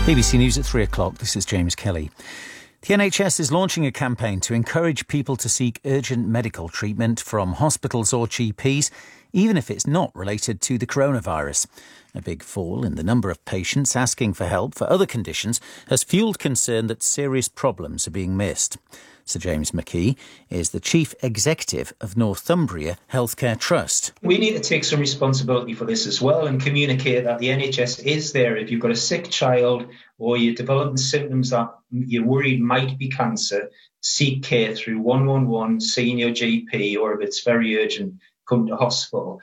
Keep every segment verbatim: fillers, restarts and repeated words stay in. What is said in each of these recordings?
B B C News at three o'clock. This is James Kelly. The N H S is launching a campaign to encourage people to seek urgent medical treatment from hospitals or G Ps, even if it's not related to the coronavirus. A big fall in the number of patients asking for help for other conditions has fuelled concern that serious problems are being missed. Sir James McKee is the Chief Executive of Northumbria Healthcare Trust. We need to take some responsibility for this as well and communicate that the N H S is there. If you've got a sick child or you're developing symptoms that you're worried might be cancer, seek care through one one one, seeing your G P, or if it's very urgent, come to hospital.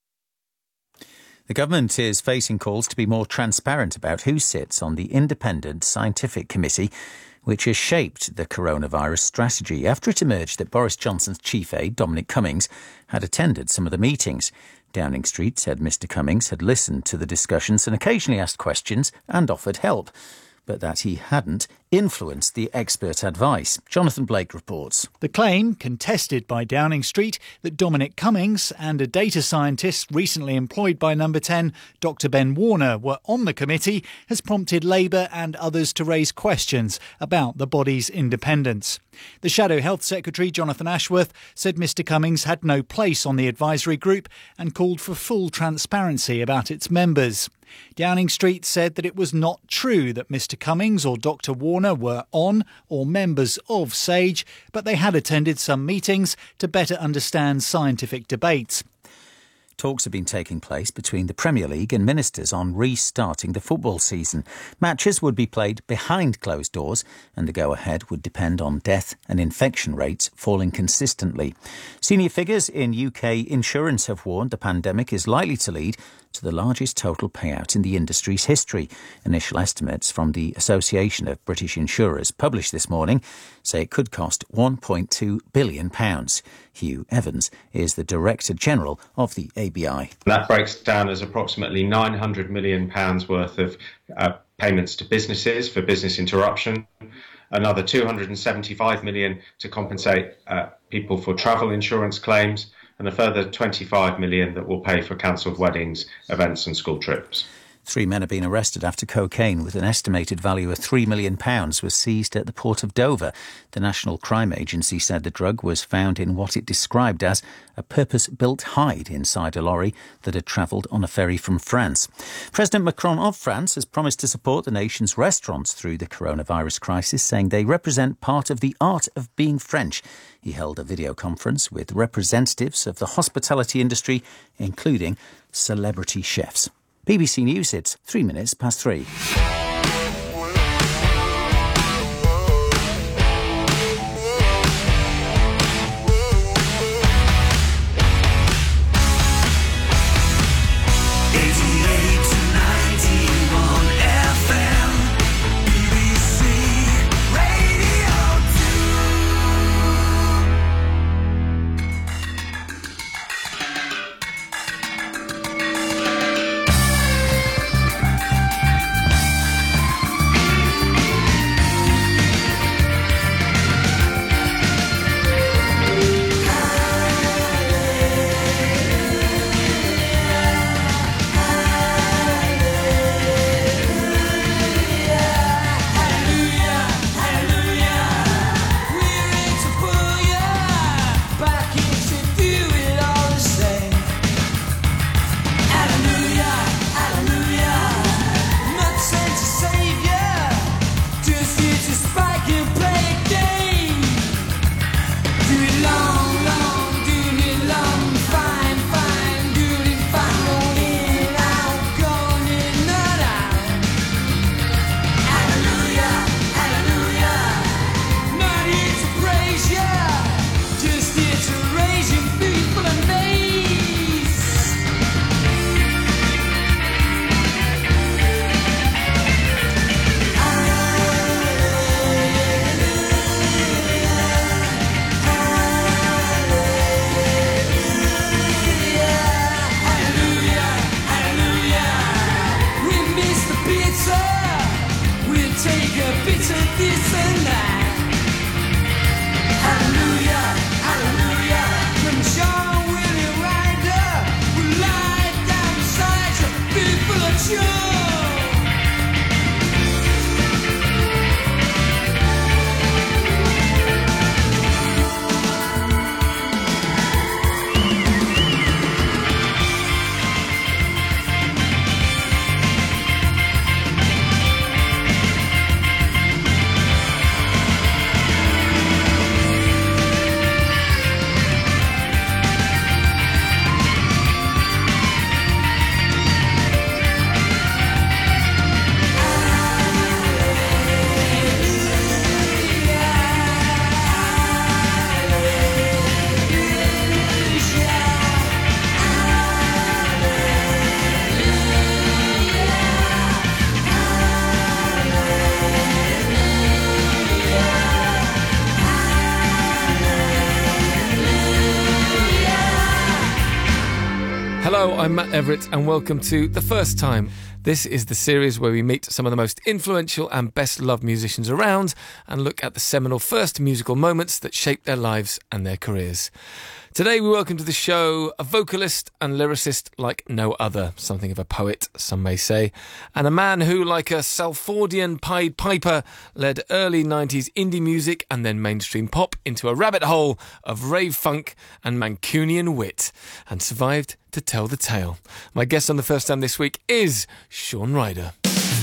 The government is facing calls to be more transparent about who sits on the Independent Scientific Committee, which has shaped the coronavirus strategy after it emerged that Boris Johnson's chief aide, Dominic Cummings, had attended some of the meetings. Downing Street said Mr Cummings had listened to the discussions and occasionally asked questions and offered help, but that he hadn't influenced the expert advice. Jonathan Blake reports. The claim, contested by Downing Street, that Dominic Cummings and a data scientist recently employed by Number ten, Doctor Ben Warner, were on the committee, has prompted Labour and others to raise questions about the body's independence. The Shadow Health Secretary, Jonathan Ashworth, said Mr Cummings had no place on the advisory group and called for full transparency about its members. Downing Street said that it was not true that Mr Cummings or Doctor Warner were on or members of SAGE, but they had attended some meetings to better understand scientific debates. Talks have been taking place between the Premier League and ministers on restarting the football season. Matches would be played behind closed doors and the go-ahead would depend on death and infection rates falling consistently. Senior figures in U K insurance have warned the pandemic is likely to lead to the largest total payout in the industry's history. Initial estimates from the Association of British Insurers published this morning say it could cost one point two billion pounds. Hugh Evans is the Director General of the A B I. That breaks down as approximately nine hundred million pounds worth of uh, payments to businesses for business interruption, another two hundred seventy-five million pounds to compensate uh, people for travel insurance claims, and a further twenty-five million pounds that will pay for cancelled weddings, events and school trips. Three men have been arrested after cocaine with an estimated value of three million pounds was seized at the port of Dover. The National Crime Agency said the drug was found in what it described as a purpose-built hide inside a lorry that had travelled on a ferry from France. President Macron of France has promised to support the nation's restaurants through the coronavirus crisis, saying they represent part of the art of being French. He held a video conference with representatives of the hospitality industry, including celebrity chefs. B B C News, it's three minutes past three. Hello, I'm Matt Everett and welcome to The First Time. This is the series where we meet some of the most influential and best-loved musicians around and look at the seminal first musical moments that shaped their lives and their careers. Today we welcome to the show a vocalist and lyricist like no other, something of a poet, some may say, and a man who, like a Salfordian Pied Piper, led early nineties indie music and then mainstream pop into a rabbit hole of rave funk and Mancunian wit, and survived to tell the tale. My guest on The First Time this week is Shaun Ryder.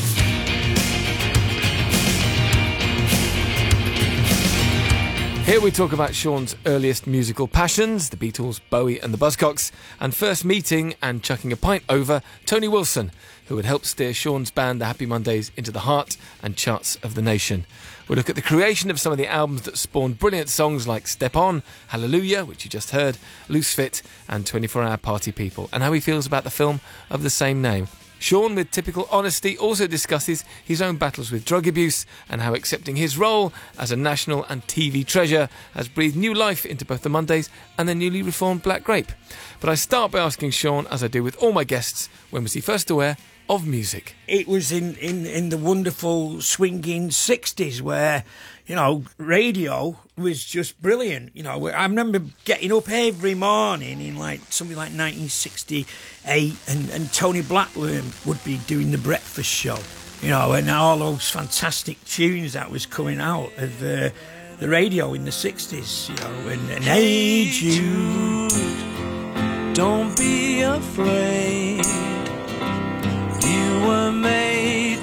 Here we talk about Shaun's earliest musical passions, the Beatles, Bowie and the Buzzcocks, and first meeting and chucking a pint over Tony Wilson, who had helped steer Shaun's band The Happy Mondays into the heart and charts of the nation. We'll look at the creation of some of the albums that spawned brilliant songs like Step On, Hallelujah, which you just heard, Loose Fit and twenty-four hour Party People, and how he feels about the film of the same name. Shaun, with typical honesty, also discusses his own battles with drug abuse and how accepting his role as a national and T V treasure has breathed new life into both the Mondays and the newly reformed Black Grape. But I start by asking Shaun, as I do with all my guests, when was he first aware of music? It was in, in, in the wonderful swinging sixties where, you know, radio was just brilliant. You know, I remember getting up every morning in like something like nineteen sixty-eight and, and Tony Blackburn would be doing the breakfast show, you know, and all those fantastic tunes that was coming out of uh, the radio in the sixties, you know, and, and Hey Jude, don't be afraid, you were made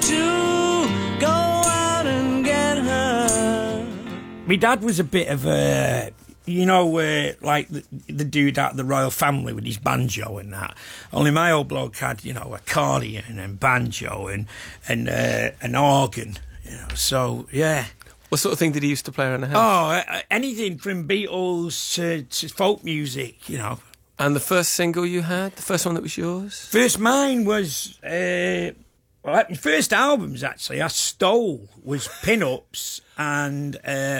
to go out and get her. My dad was a bit of a, you know, uh, like the, the dude out of the royal family with his banjo and that. Only my old bloke had, you know, accordion and banjo and and uh, an organ, you know. So yeah. What sort of thing did he used to play around the house? Oh, uh, anything from Beatles to, to folk music, you know. And the first single you had, the first one that was yours? First mine was, uh, well, my first albums actually I stole was Pin-Ups and uh,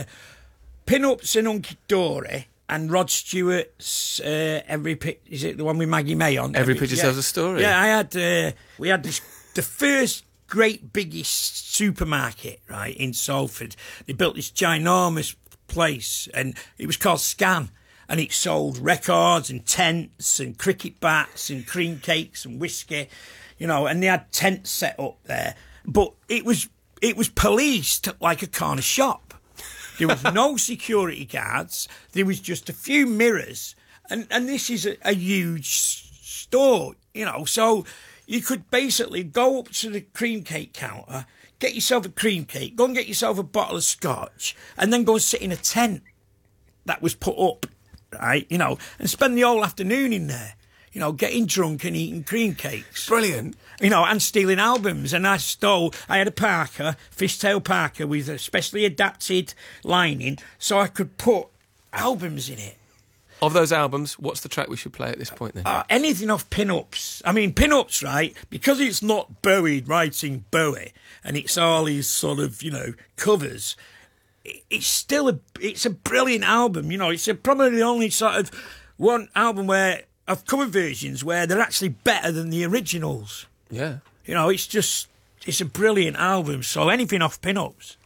Pin-Ups and Hunky Dory and Rod Stewart's uh, Every Pic, is it the one with Maggie May on? Every, Every Picture yeah. Tells a Story. Yeah, I had, uh, we had this, the first great biggest supermarket, right, in Salford. They built this ginormous place and it was called Scan. And it sold records and tents and cricket bats and cream cakes and whiskey, you know, and they had tents set up there. But it was it was policed like a corner shop. There was no security guards. There was just a few mirrors. And, and this is a, a huge store, you know. So you could basically go up to the cream cake counter, get yourself a cream cake, go and get yourself a bottle of scotch, and then go and sit in a tent that was put up. Right, you know, and spend the whole afternoon in there, you know, getting drunk and eating cream cakes. Brilliant. You know, and stealing albums. And I stole, I had a Parker, fishtail Parker with a specially adapted lining so I could put albums in it. Of those albums, what's the track we should play at this point then? Uh, anything off Pin-Ups. I mean, Pin-Ups, right, because it's not Bowie writing Bowie and it's all these sort of, you know, covers. It's still a it's a brilliant album, you know. It's a, probably the only sort of one album where of cover versions where they're actually better than the originals. Yeah, you know, it's just it's a brilliant album. So anything off Pin-Ups.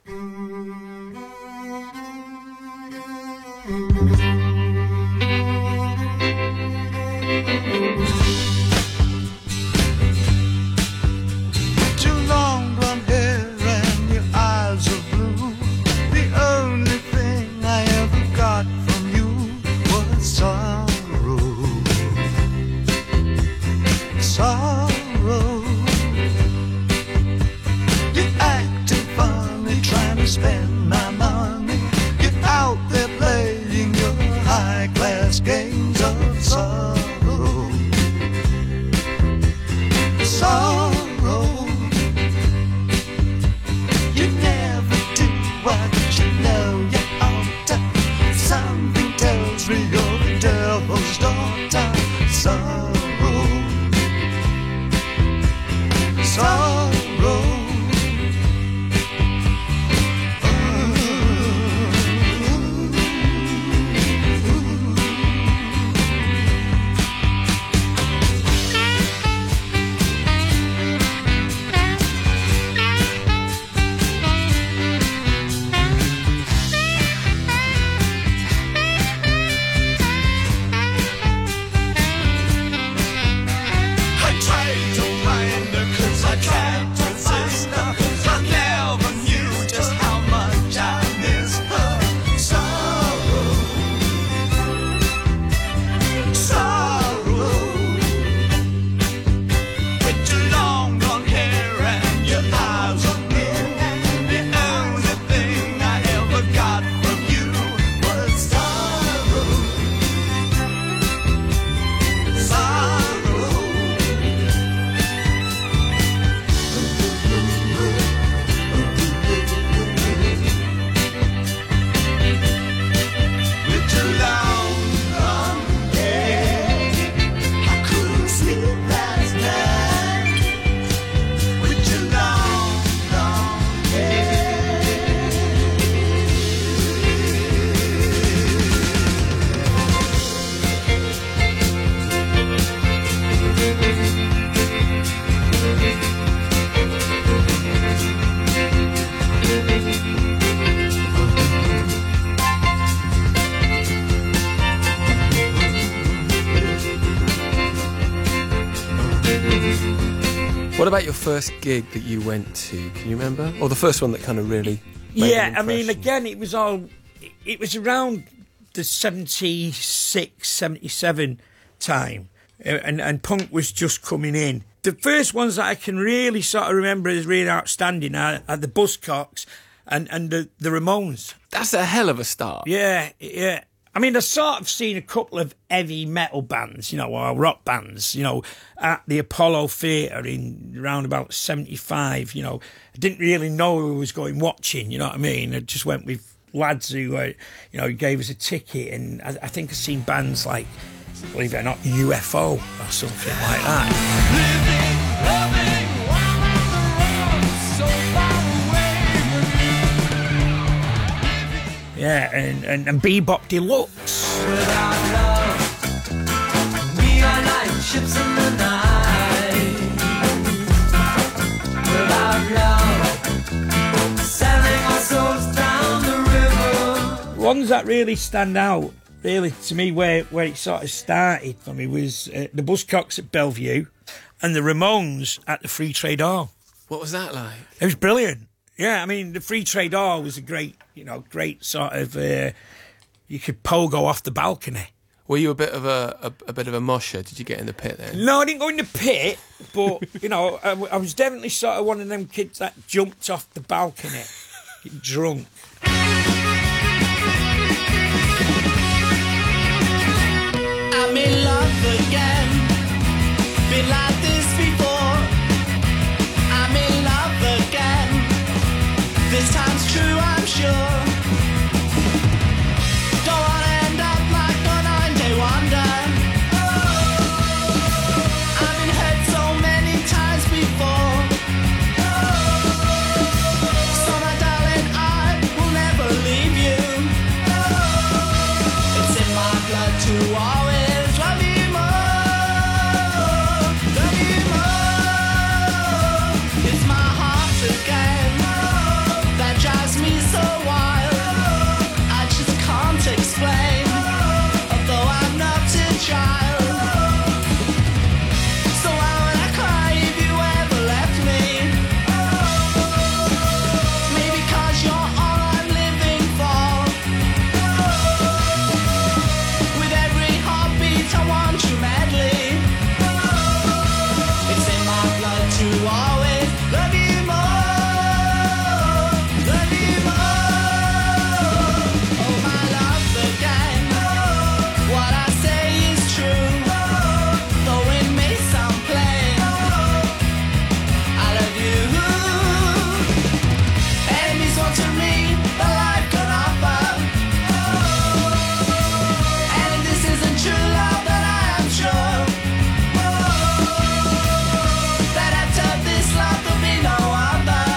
Too long blonde hair and your eyes are blue. The only thing I ever got from you was sorrow, sorrow. You're acting funny, trying to spend my money. You're out there playing your high-class games of sorrow, sorrow. You never do what you know you ought to. Something tells me you're the devil's daughter. Sorrow, sorrow. What about your first gig that you went to? Can you remember? Or the first one that kind of really made Yeah, an I mean, impression? again, it was all... It was around the seventy-six, seventy-seven time, uh, and, and punk was just coming in. The first ones that I can really sort of remember as really outstanding are, are the Buzzcocks and, and the, the Ramones. That's a hell of a start. Yeah, yeah. I mean, I've sort of seen a couple of heavy metal bands, you know, or rock bands, you know, at the Apollo Theatre in around about seventy-five, you know. I didn't really know who I was going watching, you know what I mean? I just went with lads who, uh, you know, gave us a ticket, and I, I think I've seen bands like, believe it or not, U F O or something like that. Living, loving, Yeah, and, and, and Bebop Deluxe. without love, we are like ships in the night. Without love, sailing our souls down the river. Ones that really stand out, really, to me, where, where it sort of started for me was uh, the Buzzcocks at Bellevue and the Ramones at the Free Trade Hall. What was that like? It was brilliant. Yeah, I mean, the Free Trade Hall was a great, you know, great sort of, uh, you could pogo off the balcony. Were you a bit of a, a, a bit of a mosher? Did you get in the pit then? No, I didn't go in the pit, but, you know, I, I was definitely sort of one of them kids that jumped off the balcony, get drunk. I'm in love again. Been like this before. I'm in love again. This time's true, I'm sure. Don't wanna end up like a nine-day wonder. I've been hurt so many times before. So my darling, I will never leave you. It's in my blood to always love you more, love you more. It's my heart again that drives me so wild. I just can't explain, although I'm not a child. So why would I cry if you ever left me? Maybe 'cause you're all I'm living for. With every heartbeat I want you madly. It's in my blood to always love you more, love you more. Oh my love again. What I say is true, though it may sound plain. I love you. Enemies want to read the life can offer. And if this isn't true love, then I am sure that after this love there'll be no other,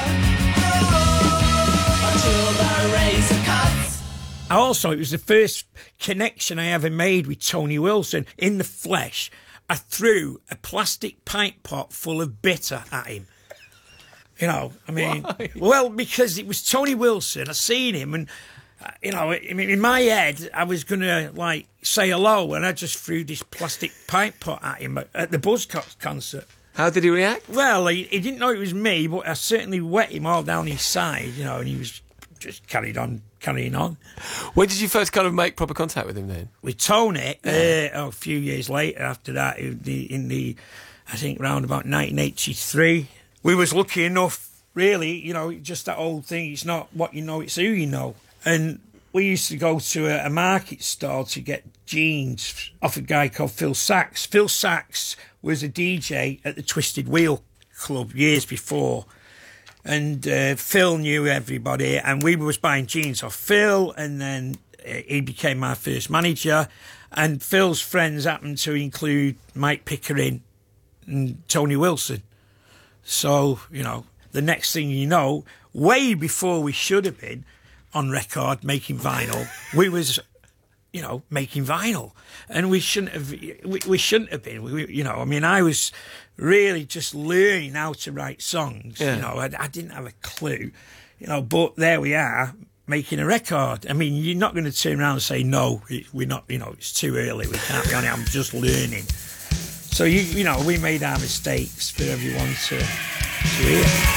until the razor cuts. Also, it was the first connection I ever made with Tony Wilson in the flesh. I threw a plastic pint pot full of bitter at him. You know, I mean, well, because it was Tony Wilson. I seen him, and uh, you know, I mean, in my head, I was gonna like say hello, and I just threw this plastic pint pot at him at, at the Buzzcocks concert. How did he react? Well, he, he didn't know it was me, but I certainly wet him all down his side, you know, and he was just carried on, carrying on. When did you first kind of make proper contact with him then? With Tony, uh, oh, a few years later after that, in the, in the I think round about nineteen eighty-three, we was lucky enough, really, you know, just that old thing, it's not what you know, it's who you know. And we used to go to a, a market stall to get jeans off a guy called Phil Sachs. Phil Sachs was a D J at the Twisted Wheel Club years before. And uh, Phil knew everybody, and we was buying jeans off Phil, and then uh, he became my first manager. And Phil's friends happened to include Mike Pickering and Tony Wilson. So, you know, the next thing you know, way before we should have been on record making vinyl, we was, you know, making vinyl. And we shouldn't have, we, we shouldn't have been, we, you know, I mean, I was really just learning how to write songs. Yeah. You know, I, I didn't have a clue, you know, but there we are, making a record. I mean, you're not going to turn around and say, no, it, we're not, you know, it's too early, we can't be on it, I'm just learning. So, you you know, we made our mistakes for everyone to, to hear.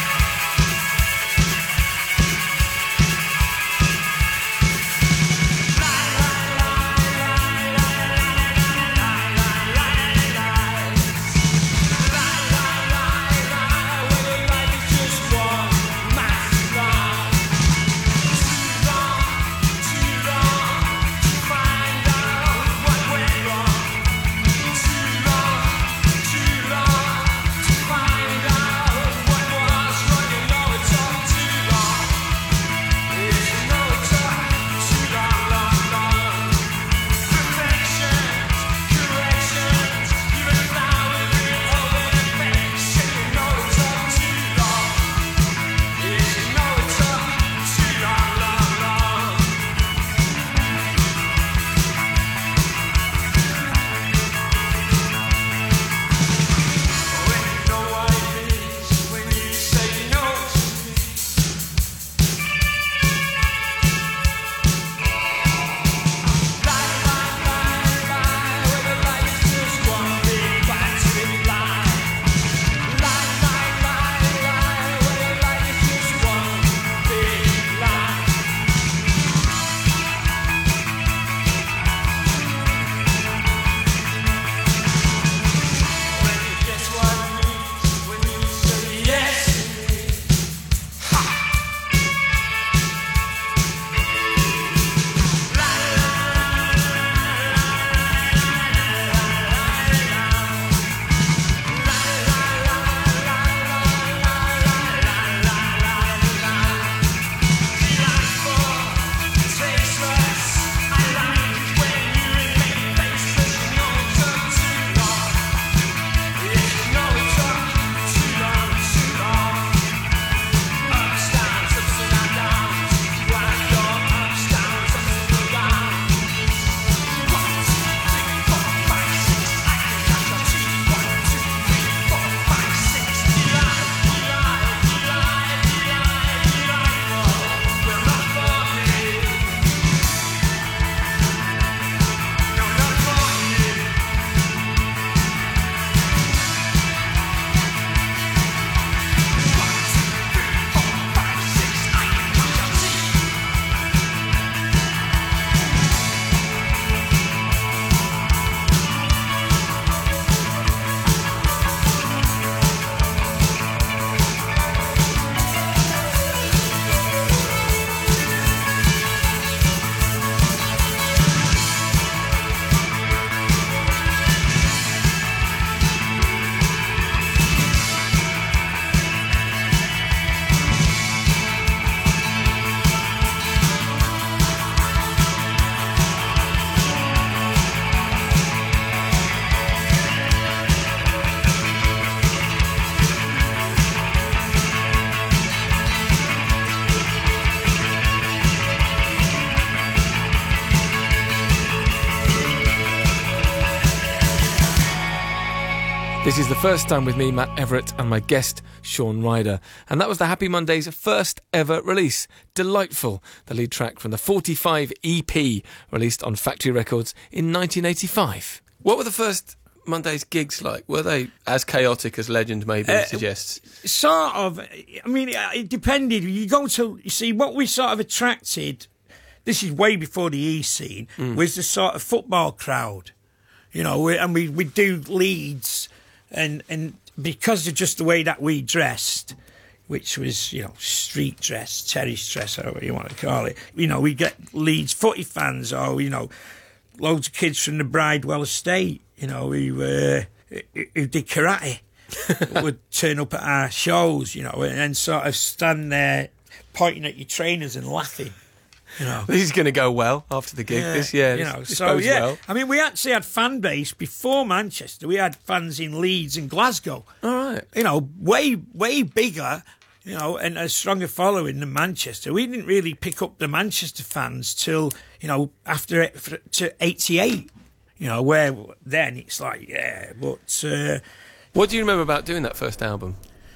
This is the first time with me, Matt Everett, and my guest, Shaun Ryder. And that was the Happy Mondays' first ever release. Delightful, the lead track from the forty-five E P released on Factory Records in nineteen eighty-five. What were the first Mondays gigs like? Were they as chaotic as legend maybe uh, suggests? Sort of. I mean, it depended. You go to, you see, what we sort of attracted, this is way before the E scene, mm. was the sort of football crowd. You know, and we we do leads, and and because of just the way that we dressed, which was, you know, street dress, terrace dress, or whatever you want to call it, you know, we get Leeds footy fans, or, you know, loads of kids from the Bridewell estate, you know, who, uh, who did karate, would turn up at our shows, you know, and, and sort of stand there pointing at your trainers and laughing. You know, this is going to go well after the gig. Yeah, this, yeah, you know. This, this so yeah, well. I mean, we actually had fan base before Manchester. We had fans in Leeds and Glasgow. All right, you know, way way bigger, you know, and a stronger following than Manchester. We didn't really pick up the Manchester fans till, you know, after to eighty-eight. You know, where then it's like, yeah, but uh, what do you remember about doing that first album?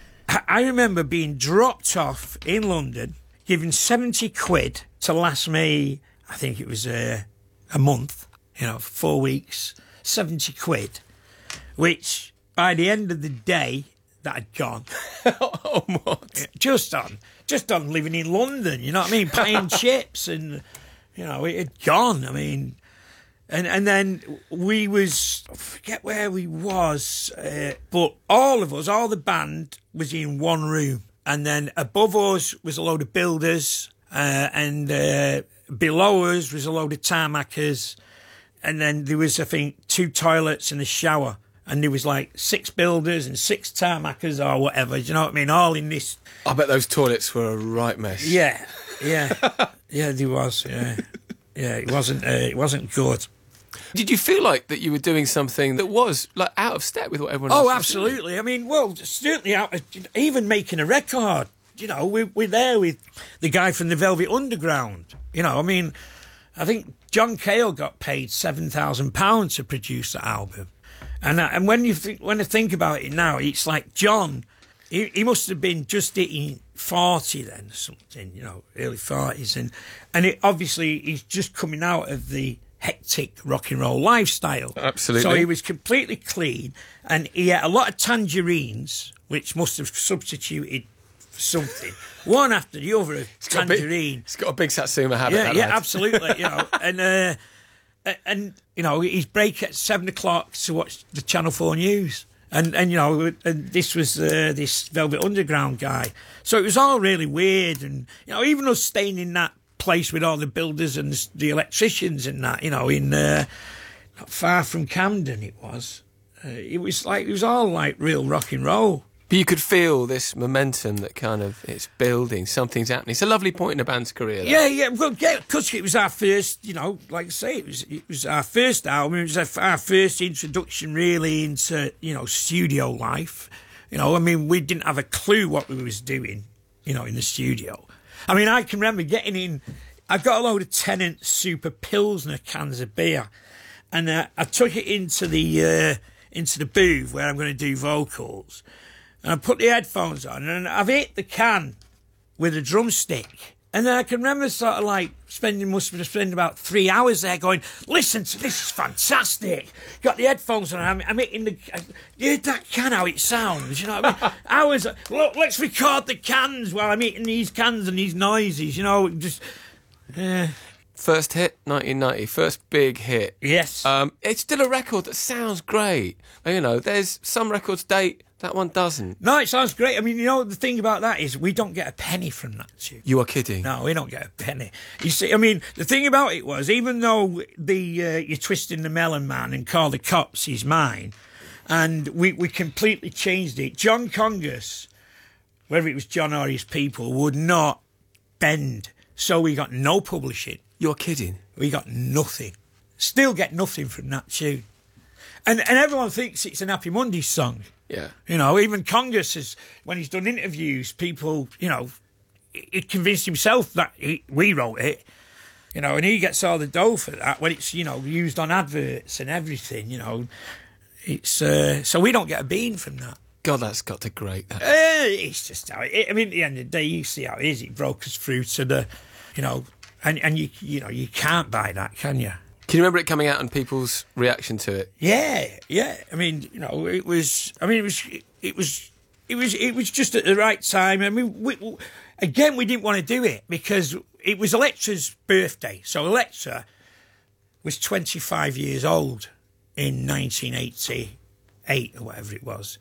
I remember being dropped off in London, given seventy quid to last me, I think it was uh, a month, you know, four weeks, seventy quid. which by the end of the day, that had gone. Oh, what? Just on, just on living in London, you know what I mean? Paying chips and, you know, it had gone. I mean, and and then we was, I forget where we was, uh, but all of us, all the band was in one room. And then above us was a load of builders, uh, and uh, below us was a load of tarmackers. And then there was, I think, two toilets and a shower. And there was like six builders and six tarmackers or whatever, do you know what I mean? All in this. I bet those toilets were a right mess. Yeah, yeah. Yeah, there was, yeah. Yeah, it wasn't, uh, it wasn't good. Did you feel like that you were doing something that was like out of step with what everyone else Oh, was absolutely. I mean, well, certainly out of, even making a record. You know, we, we're there with the guy from the Velvet Underground. You know, I mean, I think John Cale got paid seven thousand pounds to produce the album. And uh, and when you think, when I think about it now, it's like John, he, he must have been just hitting forty then, or something, you know, early forties. And, and it, obviously, he's just coming out of the hectic rock and roll lifestyle. Absolutely. So he was completely clean, and he ate a lot of tangerines, which must have substituted for something. One after the other, of tangerine. He's got a big Satsuma habit. Yeah, that yeah, lad. absolutely. You know, and uh, and you know, his break at seven o'clock to watch the Channel Four News, and and you know, and this was uh, this Velvet Underground guy. So it was all really weird, and you know, even us staying in that place with all the builders and the, the electricians and that, you know, in uh, not far from Camden, it was. Uh, it was like it was all like real rock and roll. But you could feel this momentum that kind of, it's building, something's happening. It's a lovely point in a band's career. That. Yeah, yeah, well, yeah, because it was our first, you know, like I say, it was it was our first album. It was our, our first introduction really into, you know, studio life. You know, I mean, we didn't have a clue what we was doing, you know, in the studio. I mean, I can remember getting in, I got a load of Tennant Super Pilsner cans of beer, and uh, I took it into the uh, into the booth where I'm going to do vocals. And I put the headphones on, and I've hit the can with a drumstick. And then I can remember sort of like spending, must have spent about three hours there going, listen to this, is fantastic. Got the headphones on, I'm, I'm hitting the, you heard that can, how it sounds, you know what I mean? Hours, look, let's record the cans while I'm hitting these cans and these noises, you know, just, uh, First hit, nineteen ninety, first big hit. Yes. Um, it's still a record that sounds great. You know, there's some records date, that one doesn't. No, it sounds great. I mean, you know, the thing about that is we don't get a penny from that tune. You are kidding. No, we don't get a penny. You see, I mean, the thing about it was, even though the uh, you're twisting the melon man and call the cops is mine, and we, we completely changed it. John Congus, whether it was John or his people, would not bend. So we got no publishing. You're kidding. We got nothing. Still get nothing from that tune. And and everyone thinks it's an Happy Mondays song. Yeah. You know, even Congus has, when he's done interviews, people, you know, he convinced himself that he, we wrote it, you know, and he gets all the dough for that when it's, you know, used on adverts and everything, you know. It's, uh, so we don't get a bean from that. God, that's got to grate that. Uh, it's just how it, I mean, at the end of the day, you see how it is. It broke us through to the, you know, and, and you, you know, you can't buy that, can you? Can you remember it coming out and people's reaction to it? Yeah, yeah. I mean, you know, it was. I mean, it was. It was. It was. It was just at the right time. I mean, we, we, again, we didn't want to do it because it was Electra's birthday. So Electra was twenty-five years old in nineteen eighty-eight or whatever it was,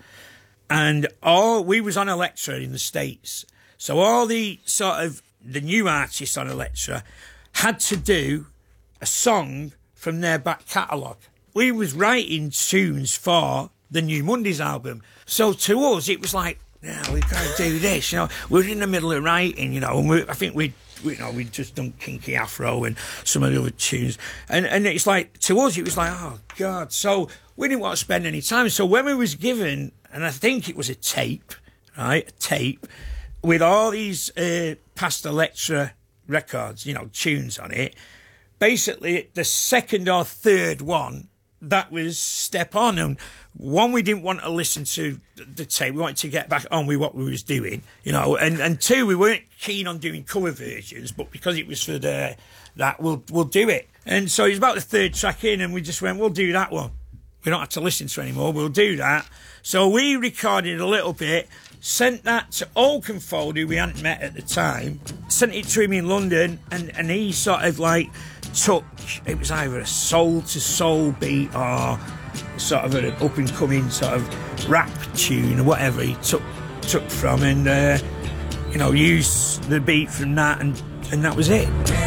and all we was on Electra in the States. So all the sort of the new artists on Electra had to do a song from their back catalogue. We was writing tunes for the New Mondays album. So to us, it was like, yeah, we've got to do this. You know, we're in the middle of writing, you know, and we, I think we, we, you know, we'd just done Kinky Afro and some of the other tunes. And, and it's like, to us, it was like, oh, God. So we didn't want to spend any time. So when we was given, and I think it was a tape, right, a tape, with all these uh, past Electra records, you know, tunes on it, basically, the second or third one, that was Step On. And one, we didn't want to listen to the tape. We wanted to get back on with what we was doing, you know. And, and two, we weren't keen on doing cover versions, but because it was for the, that, we'll, we'll do it. And so it was about the third track in, and we just went, we'll do that one. we don't have to listen to it anymore. We'll do that. So we recorded a little bit, sent that to Oakenfold, who we hadn't met at the time, sent it to him in London, and, and he sort of like took, it was either a soul to soul beat or sort of an up and coming sort of rap tune or whatever he took took from, and uh, you know, used the beat from that, and and that was it.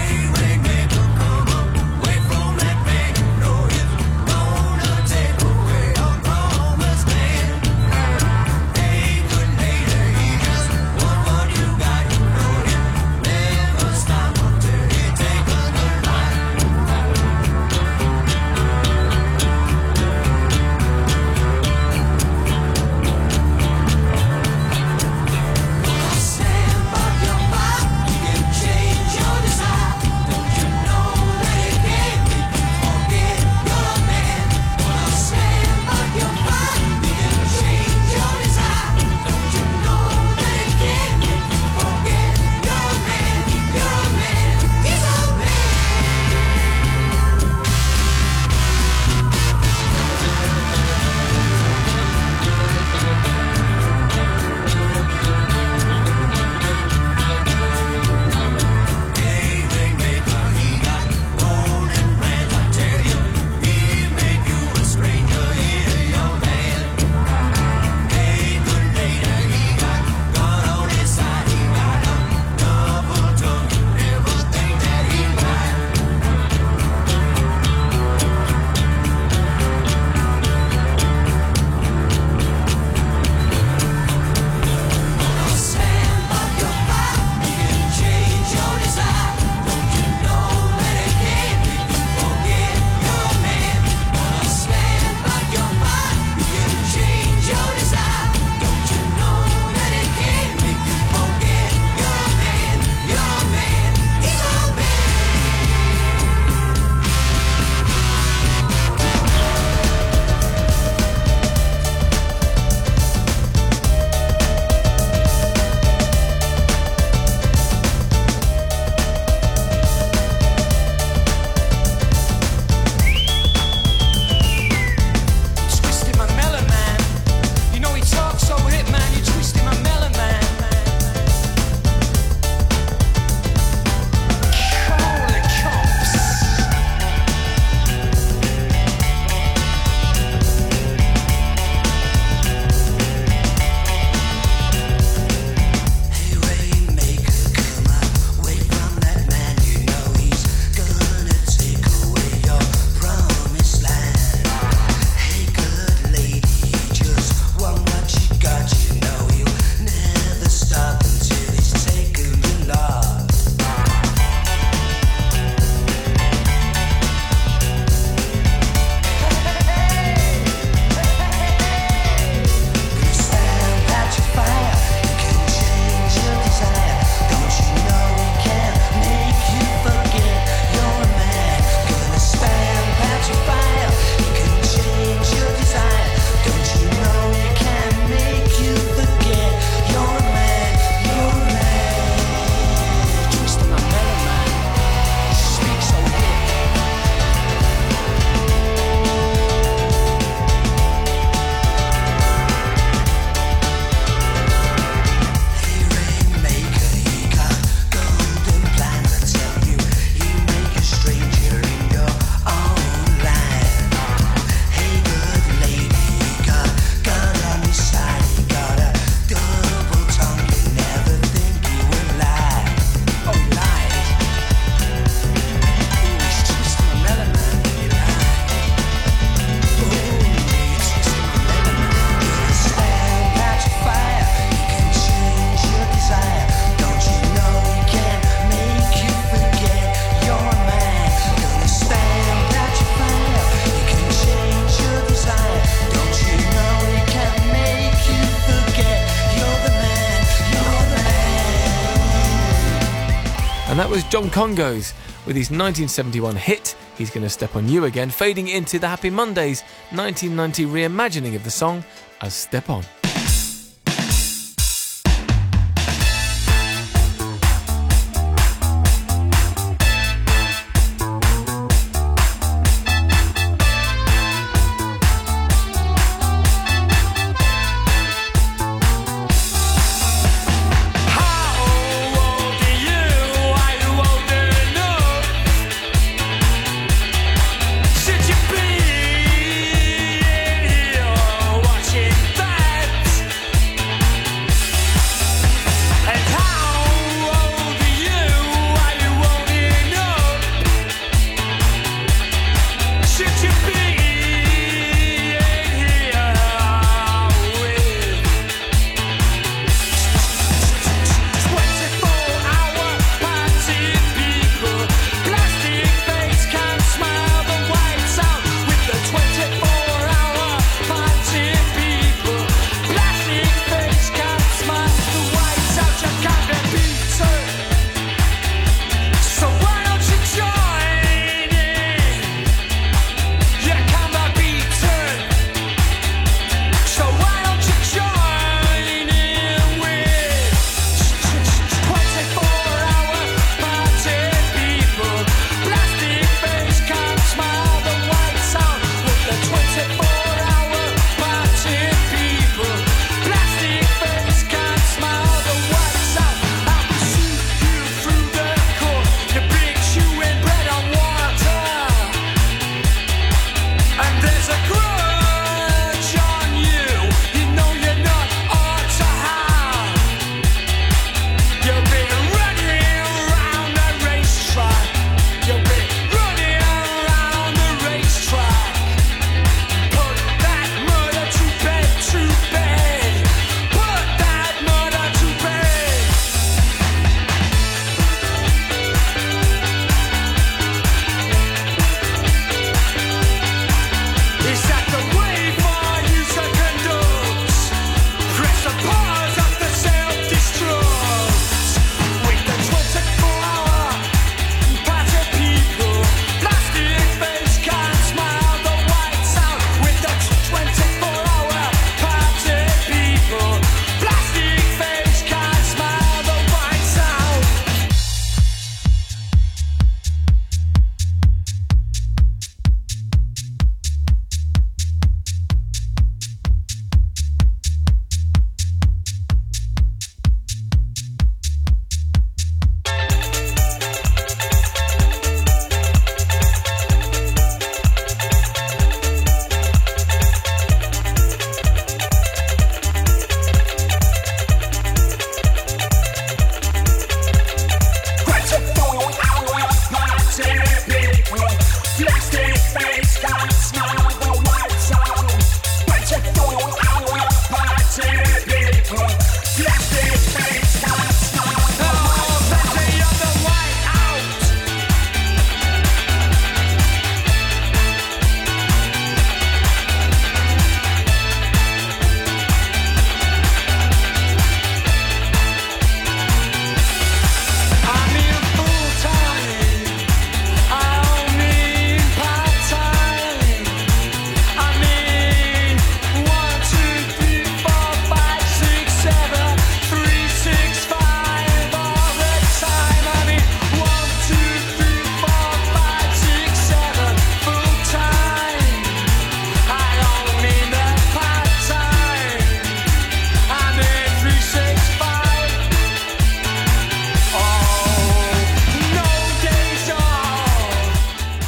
And that was John Congos with his nineteen seventy-one hit, He's Gonna Step On You Again, fading into the Happy Mondays nineteen ninety reimagining of the song as Step On.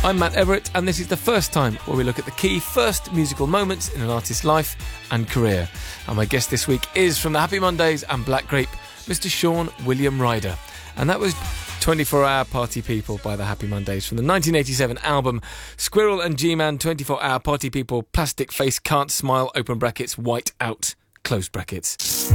I'm Matt Everett, and this is the first time where we look at the key first musical moments in an artist's life and career. And my guest this week is from the Happy Mondays and Black Grape, Mister Sean William Ryder. And that was twenty-four hour Party People by the Happy Mondays from the nineteen eighty-seven album Squirrel and G-Man, twenty-four hour Party People, Plastic Face Can't Smile, open brackets, white out, close brackets.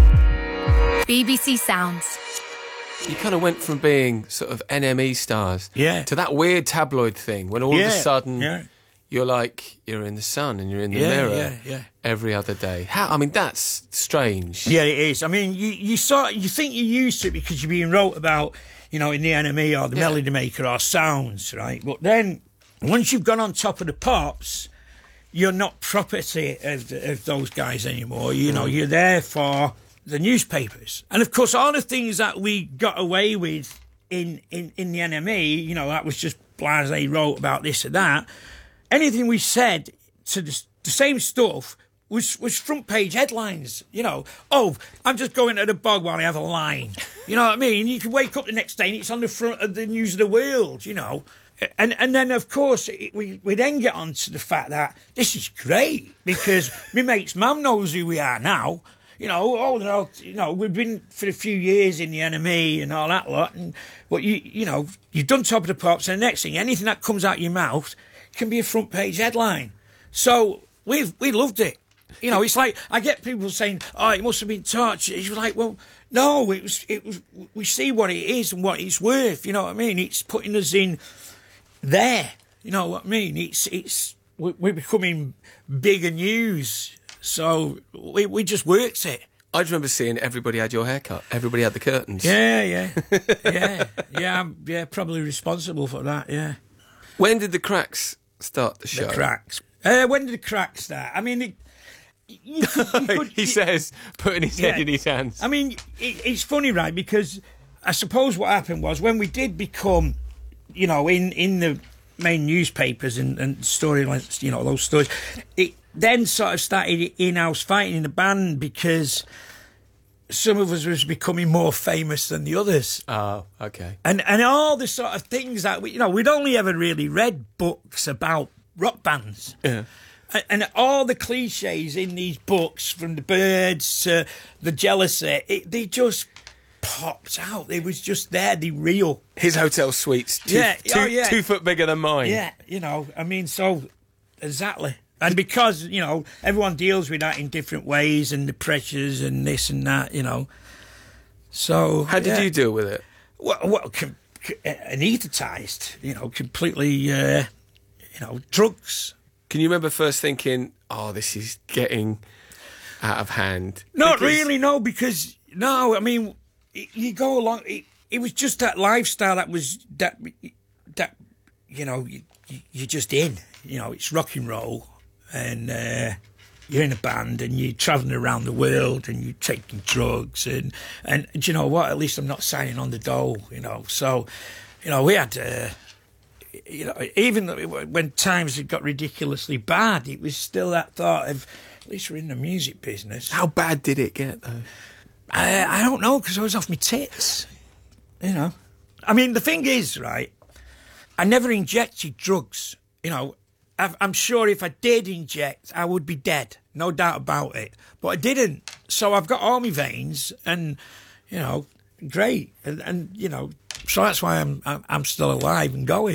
B B C Sounds. You kind of went from being sort of N M E stars Yeah. to that weird tabloid thing when all Yeah, of a sudden yeah. you're like, you're in the sun and you're in the Yeah, mirror yeah, yeah. every other day. How? I mean, that's strange. Yeah, it is. I mean, you you sort you think you're used to it because you're being wrote about, you know, in the N M E or the Yeah. Melody Maker or Sounds, right? But then once you've gone on Top of the Pops, you're not property of, of those guys anymore. You know, you're there for the newspapers. And of course, all the things that we got away with in, in, in the N M E, you know, that was just blasé wrote about this or that. Anything we said to the, the same stuff was, was front page headlines, you know. Oh, I'm just going to the bog while I have a line. You know what I mean? You can wake up the next day and it's on the front of the News of the World, you know. And and then, of course, it, we, we then get on to the fact that this is great because my mate's mum knows who we are now. You know, oh, you know, you know, we've been for a few years in the N M E and all that lot. And, but, you you know, you've done Top of the Pops and the next thing, anything that comes out your mouth can be a front page headline. So we've we loved it. You know, it's like I get people saying, "Oh, it must have been torture." It's like, well, no, it was. It was. We see what it is and what it's worth. You know what I mean? It's putting us in there. You know what I mean? It's it's we're becoming bigger news. So we we just works it. I just remember seeing everybody had your haircut. Everybody had the curtains. Yeah, yeah, yeah, yeah. I'm yeah probably responsible for that. Yeah. When did the Cracks start the show? The Cracks. Uh, when did the Cracks start? I mean, it, you, you could, he you, says, putting his yeah. head in his hands. I mean, it, it's funny, right? Because I suppose what happened was when we did become, you know, in, in the main newspapers and, and storylines, you know, those stories, it then sort of started in-house fighting in the band because some of us was becoming more famous than the others. Oh, okay. And and all the sort of things that, we, you know, we'd only ever really read books about rock bands. Yeah. And, and all the cliches in these books, from the Byrds to the Jealousy, it, they just popped out. They was just there, they real. His hotel suite's two, Yeah, two, oh, yeah. two foot bigger than mine. Yeah, you know, I mean, so, exactly. And because, you know, everyone deals with that in different ways and the pressures and this and that, you know. So, How did yeah. you deal with it? Well, well com- c- anaesthetised, you know, completely, uh, you know, drugs. Can you remember first thinking, oh, this is getting out of hand? Not Because- really, no, because, no, I mean, y- you go along, it, it was just that lifestyle that was, that, that you know, you, you're just in, you know, it's rock and roll. And uh, you're in a band and you're travelling around the world and you're taking drugs. And, and do you know what? At least I'm not signing on the dole, you know. So, you know, we had, uh, you know, even when times had got ridiculously bad, it was still that thought of, at least we're in the music business. How bad did it get, though? I, I don't know, because I was off my tits, you know. I mean, the thing is, right, I never injected drugs, you know. I'm sure if I did inject, I would be dead. No doubt about it. But I didn't. So I've got all my veins and, you know, great. And, and you know, so that's why I'm, I'm I'm still alive and going.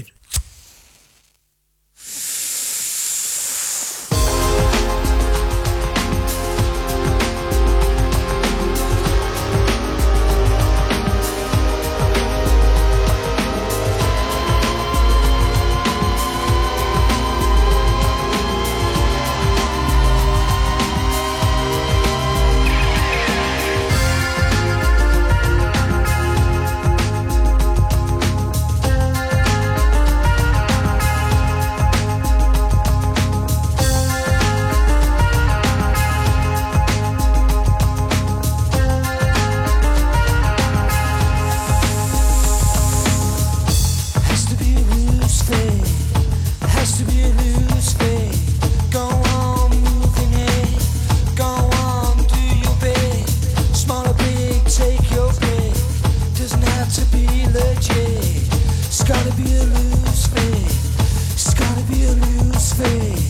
It's gonna be a loose fate.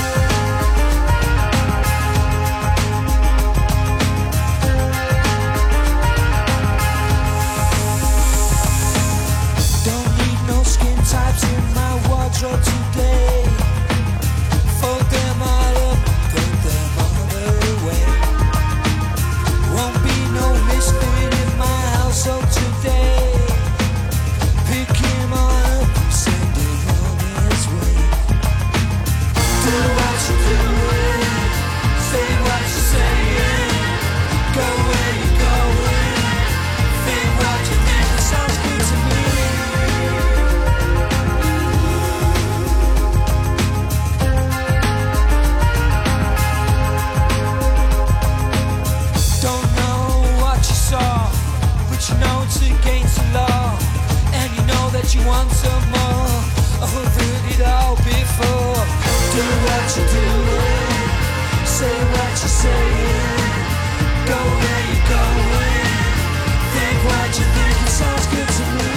Don't need no skin types in my wardrobe today. Fold them all up, put them all away. Won't be no misfit in my household today. Pick him up, send him on his way. Do what you're doing, say what you're saying. Go where you're going, think what you think. It sounds good to me. Don't know what you saw, but you know it's against the law, and you know that you want some more. I've heard it all before. Do what you're doing, say what you're saying. Go where you're going, think what you think. It sounds good to me.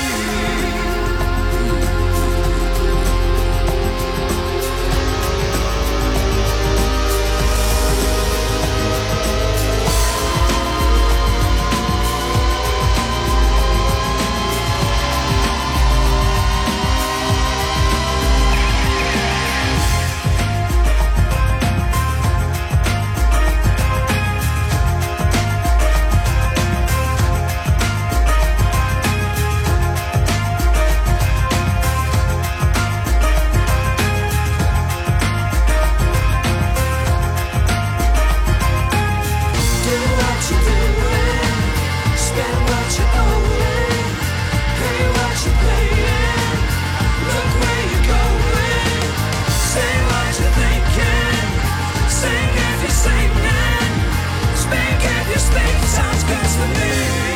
Do what you're doing, spend what you're owing, pay what you're paying, look where you're going, say what you're thinking, sing if you're singing, speak if you speak. Sounds good to me.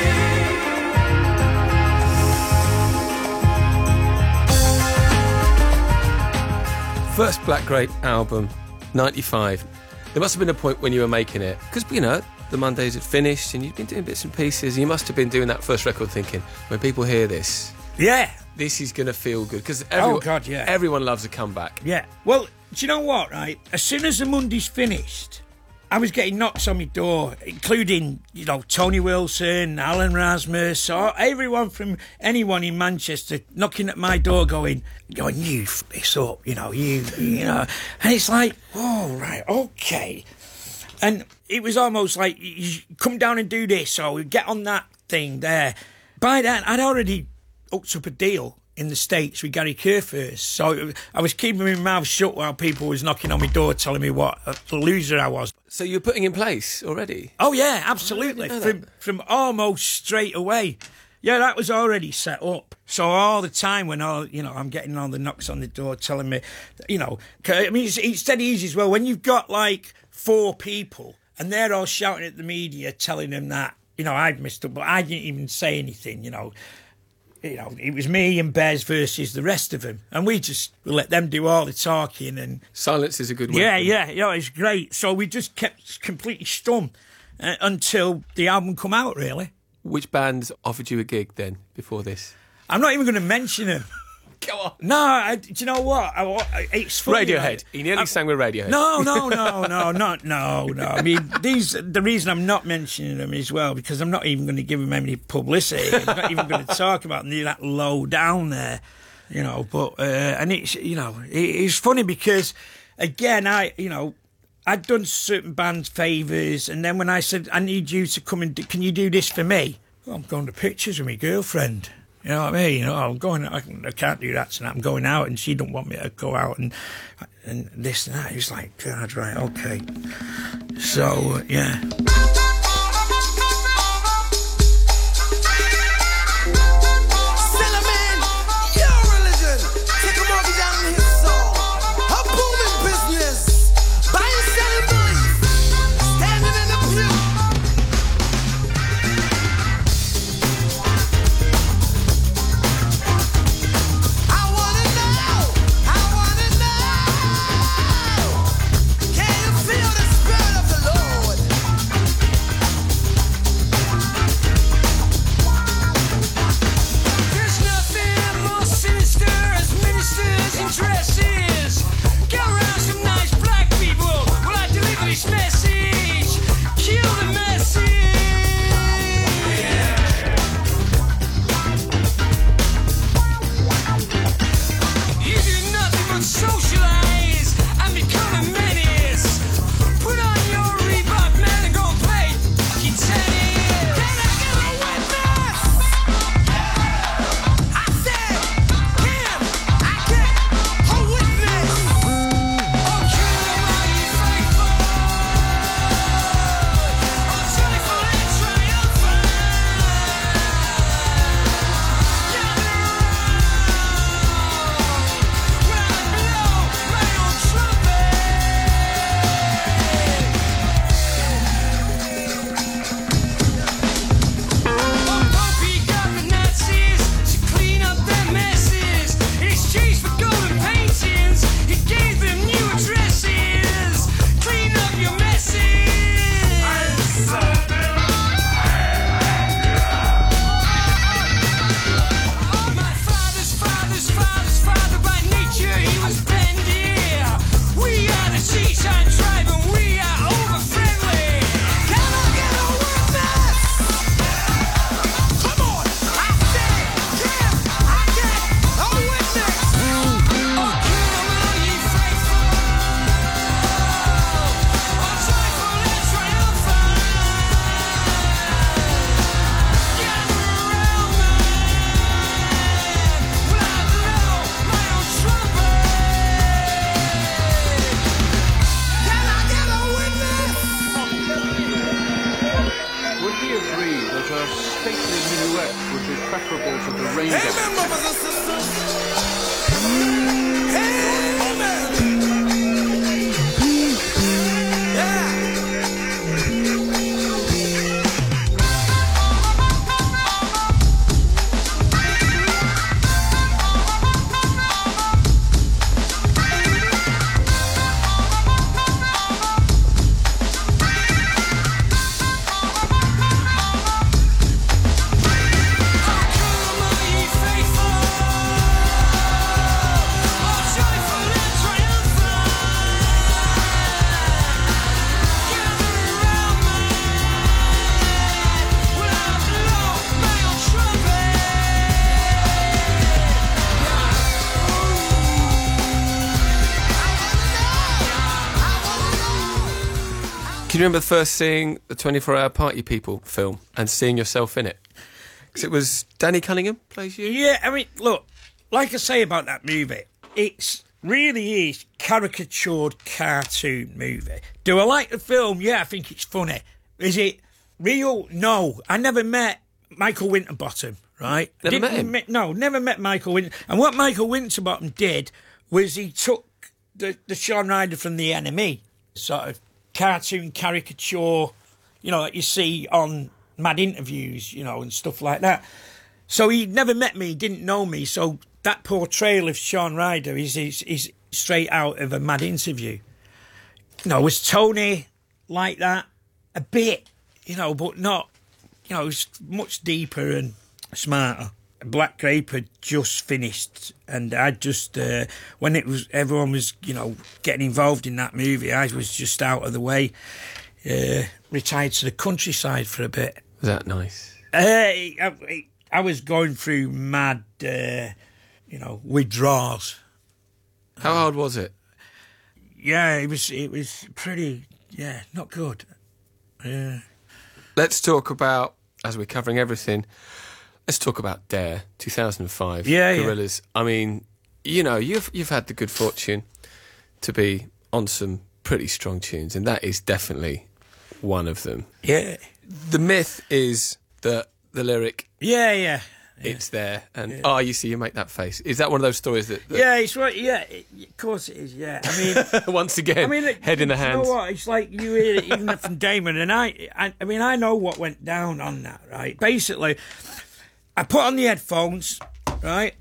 First Black Grape album, ninety-five. There must have been a point when you were making it, because, you know, the Mondays had finished and you'd been doing bits and pieces. And you must have been doing that first record thinking, when people hear this, Yeah. this is going to feel good. Because Oh, God, yeah. everyone loves a comeback. Yeah. Well, do you know what, right? As soon as the Mondays finished, I was getting knocks on my door, including, you know, Tony Wilson, Alan Rasmus, or everyone from anyone in Manchester knocking at my door going, going, you f this up, you know, you, you know. And it's like, oh, right, okay. And it was almost like, you come down and do this, or get on that thing there. By then, I'd already hooked up a deal in the States with Gary Kurfürst. So I was keeping my mouth shut while people was knocking on my door telling me what a loser I was. So you're putting in place already? Oh, yeah, absolutely. know From, from almost straight away. Yeah, that was already set up. So all the time when all, you know, I'm getting all the knocks on the door telling me, you know, 'cause, I mean, it's, it's dead easy as well. When you've got like four people and they're all shouting at the media telling them that, you know, I'd missed up, but I didn't even say anything, you know. You know, it was me and Bez versus the rest of them. And we just let them do all the talking. And Silence is a good weapon. yeah, yeah, yeah, it's great. So we just kept completely stum uh, until the album come out, really. Which bands offered you a gig then, before this? I'm not even going to mention them. Go on. No, I, do you know what? I, I, it's funny. Radiohead. Like, He nearly I- sang with Radiohead. No, no, no, no, not no, no. I mean, these. The reason I'm not mentioning them as well because I'm not even going to give them any publicity. I'm not even going to talk about them. They're that low down there, you know. But uh, and it's you know it, it's funny because again I you know I'd done certain bands favours and then when I said I need you to come and do, can you do this for me? Well, I'm going to pictures with my girlfriend. You know what I mean? You know, I'm going. I, can, I can't do that tonight. I'm going out, and she don't want me to go out, and and this and that. It's like, God, right, okay. So uh, yeah. Cinnamon, your religion. Take a mortgage out on his soul. A booming business. Buying, selling belief. Standing in the pew. I wanna know. I wanna know. Can you feel the spirit of the Lord? inseparable from the rainbow. Amen, brothers and sisters. Amen. Yeah. Can you remember first seeing the twenty-four hour Party People film and seeing yourself in it? Because it was Danny Cunningham plays you? Yeah, I mean, look, like I say about that movie, it's really is caricatured cartoon movie. Do I like the film? Yeah, I think it's funny. Is it real? No. I never met Michael Winterbottom, right? Never met Didn't him? me- no, never met Michael Winter. And what Michael Winterbottom did was he took the, the Shaun Ryder from The Enemy, sort of cartoon caricature, you know, that you see on Mad Interviews, you know, and stuff like that. So he never met me, didn't know me, so that portrayal of Shaun Ryder is, is, is straight out of a Mad Interview. You know, was Tony like that? A bit, you know, but not, you know, it was much deeper and smarter. Black Grape had just finished, and I just, uh, when it was, everyone was, you know, getting involved in that movie, I was just out of the way, uh, retired to the countryside for a bit. Was that nice? Uh, I, I was going through mad, uh, you know, withdrawals. How hard was it? Yeah, it was, it was pretty, yeah, not good. Yeah. Let's talk about, as we're covering everything, let's talk about Dare, two thousand five, Yeah, yeah. Gorillaz. I mean, you know, you've you've had the good fortune to be on some pretty strong tunes, and that is definitely one of them. Yeah. The myth is that the lyric, Yeah, yeah. it's there, and oh, you see, you make that face. Is that one of those stories that, that Yeah, it's right. Yeah, it, of course it is. Yeah, I mean, once again, I mean, it- head in the you hands? know what? It's like you hear it even from Damon, and I, I, I mean, I know what went down on that. Right, basically, I put on the headphones, right,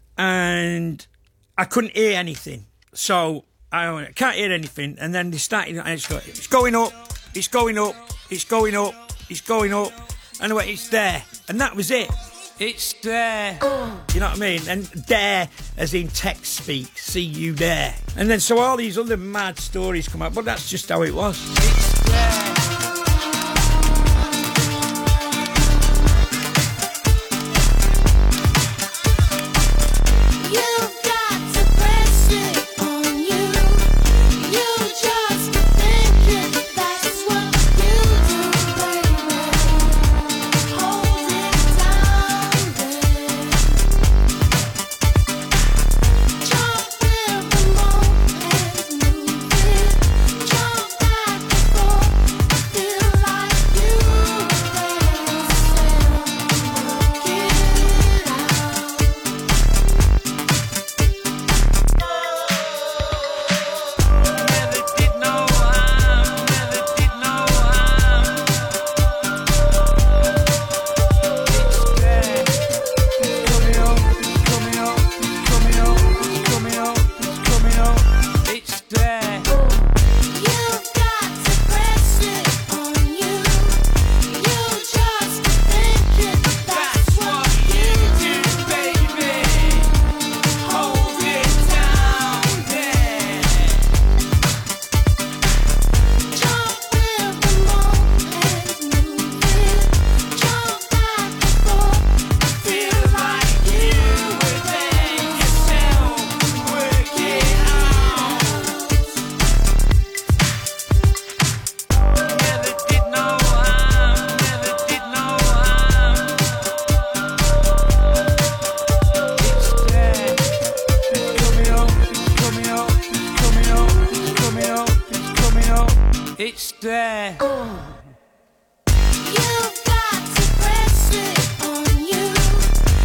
and I couldn't hear anything. So I went, can't hear anything, and then they started, and it's, go, it's going up, it's going up, it's going up, it's going up, and I went, it's there, and that was it. It's there. You know what I mean? And there, as in text speak, see you there. And then so all these other mad stories come out, but that's just how it was. It's there. You've got to press it on you. You just thinking that's what you do, baby. Hold it down there. Jump in the moment and move it. Jump back and forth. Feel like you were there. Get it out. Never did no harm, never did no harm. It's there. It's coming up, it's coming up, it's coming up, it's coming up, it's coming up. It's there. You've got to press it on you. You just thinking that's what you do, baby. Hold it down there. jump with the moment, move it, jump back and forth, Feel like you were there yourself. Work it out. Never did no harm, never did no harm. It's there. It's coming up, it's coming up, it's coming up, it's coming up, it's coming up. It's there. you've got to press it on you.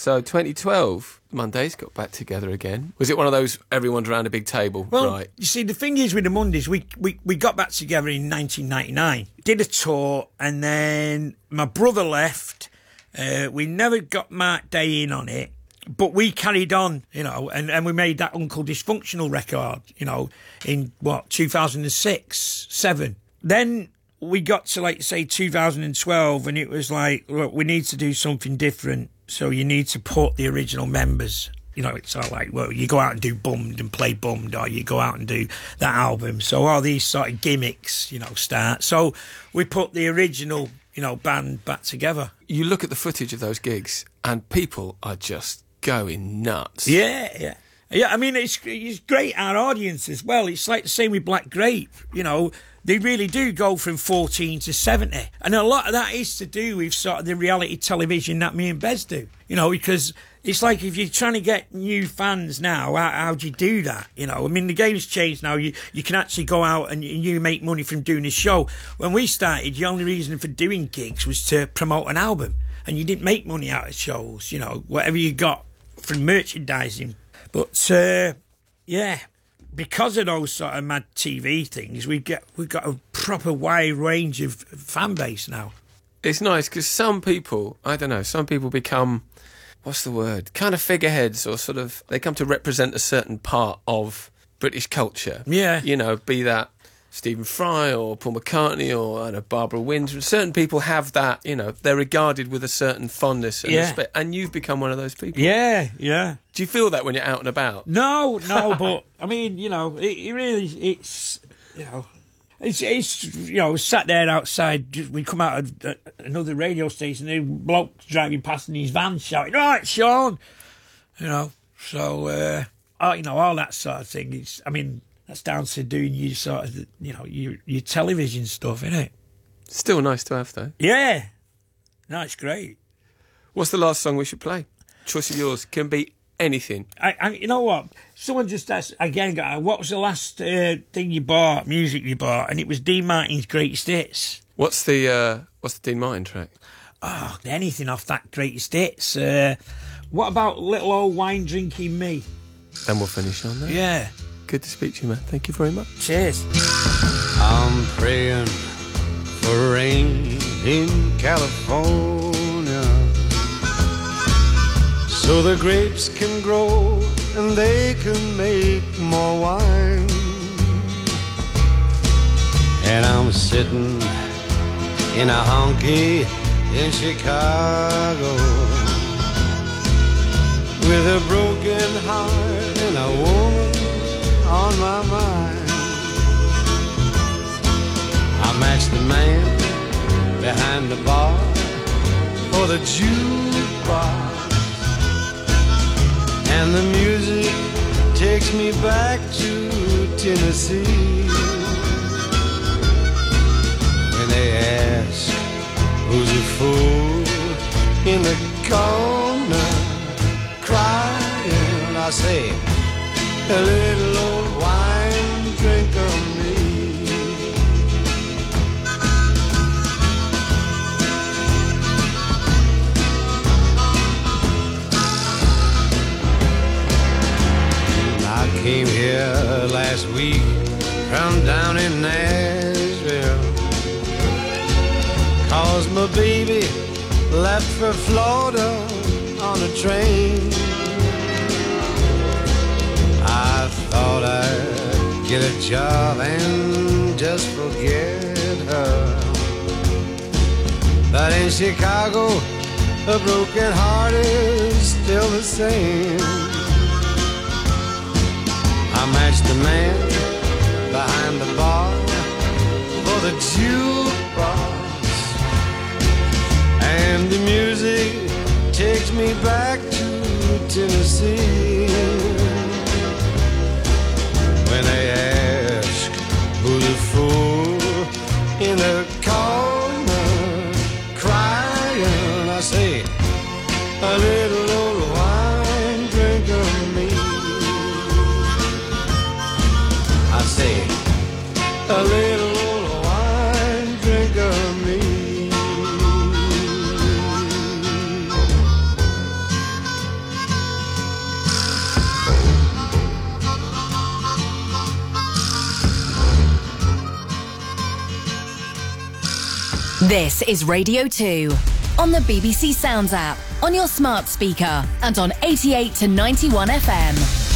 So twenty twelve, Mondays got back together again. Was it one of those everyone's around a big table? Well, right. You see, the thing is with the Mondays, we, we, we got back together in nineteen ninety-nine, did a tour, and then my brother left. Uh, we never got Mark Day in on it, but we carried on, you know, and, and we made that Uncle Dysfunctional record, you know, in, what, two thousand six, seven. Then we got to, like, say, two thousand twelve, and it was like, look, we need to do something different, so you need to put the original members. You know, it's all like, well, you go out and do Bummed and play Bummed, or you go out and do that album. So all these sort of gimmicks, you know, start. So we put the original, you know, band back together. You look at the footage of those gigs, and people are just going nuts. Yeah, yeah. Yeah, I mean, it's, it's great, our audience as well. It's like the same with Black Grape, you know. They really do go from fourteen to seventy. And a lot of that is to do with sort of the reality television that me and Bez do. You know, because it's like if you're trying to get new fans now, how, how do you do that? You know, I mean, the game's changed now. You you can actually go out and you make money from doing a show. When we started, the only reason for doing gigs was to promote an album. And you didn't make money out of shows, you know, whatever you got from merchandising. But, uh, yeah, because of those sort of mad T V things, we get, we've got a proper wide range of fan base now. It's nice because some people, I don't know, some people become, what's the word, kind of figureheads, or sort of, they come to represent a certain part of British culture. Yeah. You know, be that Stephen Fry or Paul McCartney or, I don't know, Barbara Windsor. Certain people have that, you know, they're regarded with a certain fondness and Yeah. respect. And you've become one of those people. Yeah, yeah. Do you feel that when you're out and about? No, no, but, I mean, you know, it, it really, it's, you know, it's, it's, you know, sat there outside, just, we come out of uh, another radio station, and a bloke driving past in his van shouting, right, Sean, you know, so, uh, oh, you know, all that sort of thing. It's, I mean, that's down to doing your sort of, you know, your, your television stuff, isn't it? Still nice to have, though. Yeah. No, it's great. What's the last song we should play? Choice of yours. Can be anything. I, I, you know what? Someone just asked again, what was the last uh, thing you bought, music you bought? And it was Dean Martin's Greatest Hits. What's the uh, what's the Dean Martin track? Oh, anything off that Greatest Hits. Uh, what about Little Old Wine Drinking Me? Then we'll finish on that. Yeah. Good to speak to you, man. Thank you very much. Cheers. I'm praying for rain in California, so the grapes can grow and they can make more wine. And I'm sitting in a honky in Chicago with a broken heart and a woman on my mind. I matched the man behind the bar for the jukebox, and the music takes me back to Tennessee. When they ask who's a fool in the corner crying, I say, a little old wine drink of me. I came here last week from down in Nashville, 'cause my baby left for Florida on a train. I thought I'd get a job and just forget her, but in Chicago a broken heart is still the same. I matched the man behind the bar for the jukebox, and the music takes me back to Tennessee. When they ask who's a fool in the corner crying, I say, a little old wine drink of me. I say, a little old wine drink of me. This is Radio two on the B B C Sounds app, on your smart speaker and on eighty-eight to ninety-one F M.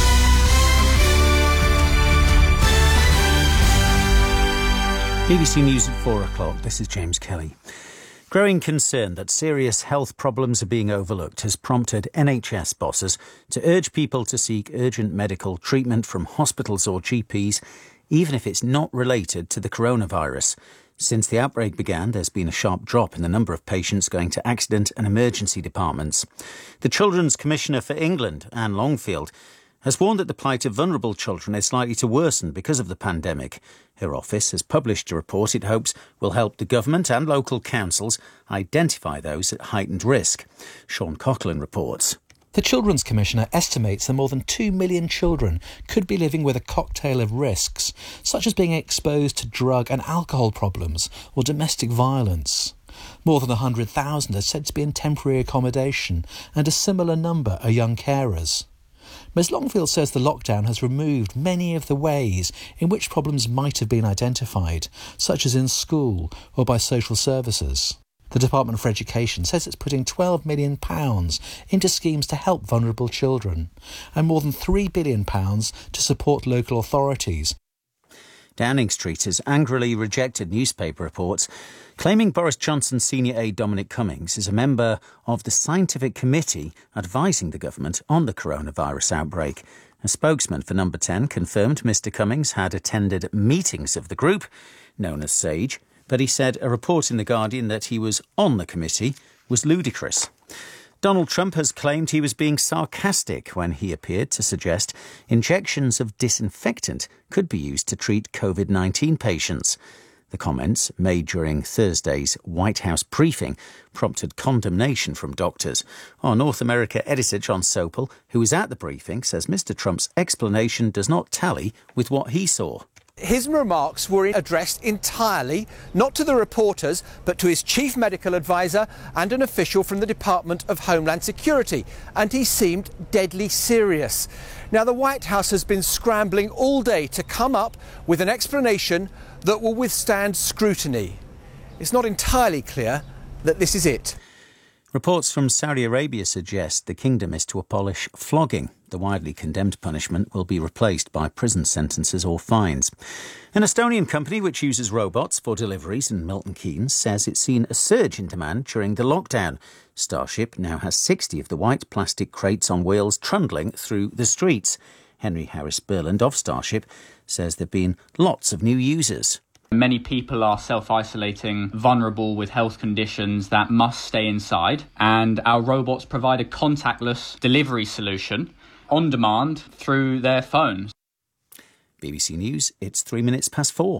B B C News at four o'clock. This is James Kelly. Growing concern that serious health problems are being overlooked has prompted N H S bosses to urge people to seek urgent medical treatment from hospitals or G Ps, even if it's not related to the coronavirus. Since the outbreak began, there's been a sharp drop in the number of patients going to accident and emergency departments. The Children's Commissioner for England, Anne Longfield, has warned that the plight of vulnerable children is likely to worsen because of the pandemic. Her office has published a report it hopes will help the government and local councils identify those at heightened risk. Sean Coughlin reports. The Children's Commissioner estimates that more than two million children could be living with a cocktail of risks, such as being exposed to drug and alcohol problems or domestic violence. More than one hundred thousand are said to be in temporary accommodation, and a similar number are young carers. Miz Longfield says the lockdown has removed many of the ways in which problems might have been identified, such as in school or by social services. The Department for Education says it's putting twelve million pounds into schemes to help vulnerable children and more than three billion pounds to support local authorities. Downing Street has angrily rejected newspaper reports claiming Boris Johnson's senior aide Dominic Cummings is a member of the scientific committee advising the government on the coronavirus outbreak. A spokesman for Number ten confirmed Mr Cummings had attended meetings of the group, known as SAGE, but he said a report in The Guardian that he was on the committee was ludicrous. Donald Trump has claimed he was being sarcastic when he appeared to suggest injections of disinfectant could be used to treat COVID nineteen patients. The comments, made during Thursday's White House briefing, prompted condemnation from doctors. Our North America editor John Sopel, who was at the briefing, says Mister Trump's explanation does not tally with what he saw. His remarks were addressed entirely, not to the reporters, but to his chief medical advisor and an official from the Department of Homeland Security, and he seemed deadly serious. Now, the White House has been scrambling all day to come up with an explanation that will withstand scrutiny. It's not entirely clear that this is it. Reports from Saudi Arabia suggest the kingdom is to abolish flogging. The widely condemned punishment will be replaced by prison sentences or fines. An Estonian company which uses robots for deliveries in Milton Keynes says it's seen a surge in demand during the lockdown. Starship now has sixty of the white plastic crates on wheels trundling through the streets. Henry Harris Burland of Starship says there have been lots of new users. Many people are self-isolating, vulnerable with health conditions that must stay inside, and our robots provide a contactless delivery solution on demand through their phones. B B C News, it's three minutes past four.